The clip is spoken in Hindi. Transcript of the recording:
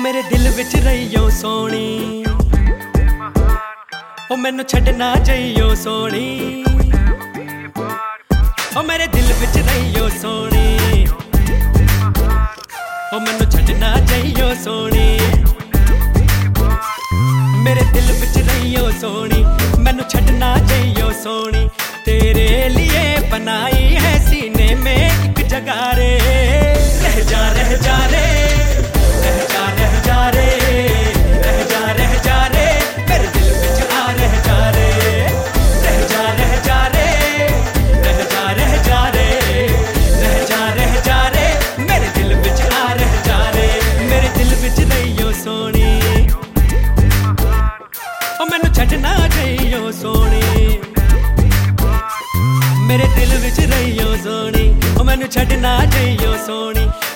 मेरे दिल विच रहियो सोनी, ओ मैनू छड्डना जाइयो सोनी, ओ मेरे दिल विच रहियो सोनी, ओ मैनू छड्डना जाइयो सोनी, मेरे दिल विच रहियो सोनी, मैनू छड्डना जाइयो सोनी। तेरे लिए बनाई है सीने में एक जगह रे, रह जा रे, रह जा रे, रह जा रे, मेरे दिल विच आ रह जा रे, रह जा रे, रह जा रे, रह जा रे, मेरे दिल विच आ रह जा रे, मेरे दिल विच रहियो सोनी, ओ मैनू छड्डना जाइयो सोनी, मेरे दिल विच रहियो सोनी, ओ मैनू छड्डना जाइयो सोनी।